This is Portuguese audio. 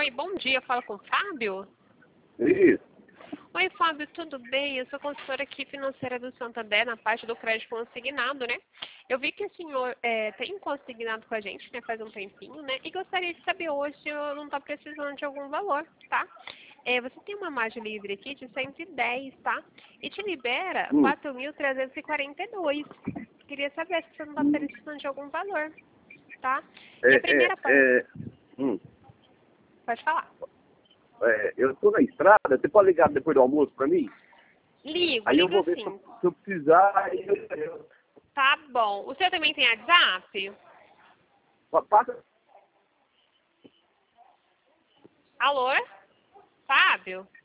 Oi, bom dia. Fala com o Fábio? Isso. Oi, Fábio, tudo bem? Eu sou consultora aqui financeira do Santander, na parte do crédito consignado, né? Eu vi que o senhor tem um consignado com a gente, né, faz um tempinho, né? E gostaria de saber hoje se eu não está precisando de algum valor, tá? Você tem uma margem livre aqui de 110, tá? E te libera 4.342. Queria saber se você não está precisando de algum valor, tá? E a primeira parte... Pode falar. Eu tô na estrada, você pode ligar depois do almoço pra mim? Ligo, Aí eu ligo vou ver sim. se eu precisar, aí eu... Tá bom. O senhor também tem WhatsApp? Passa... Alô? Fábio?